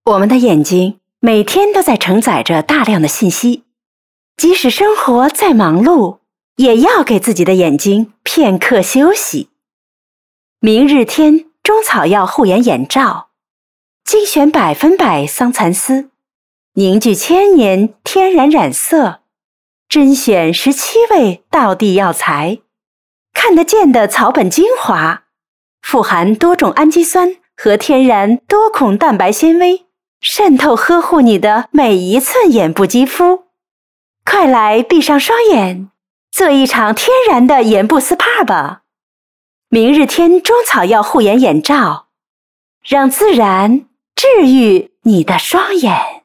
我们的眼睛每天都在承载着大量的信息，即使生活再忙碌，也要给自己的眼睛片刻休息。明日天中草药护眼眼罩，精选100%桑蚕丝，凝聚1000年天然染色，甄选17味道地药材，看得见的草本精华，富含多种氨基酸和天然多孔蛋白纤维，渗透呵护你的每一寸眼部肌肤。快来闭上双眼，做一场天然的眼部 SPA 吧！明日天中草药护眼眼罩，让自然治愈你的双眼。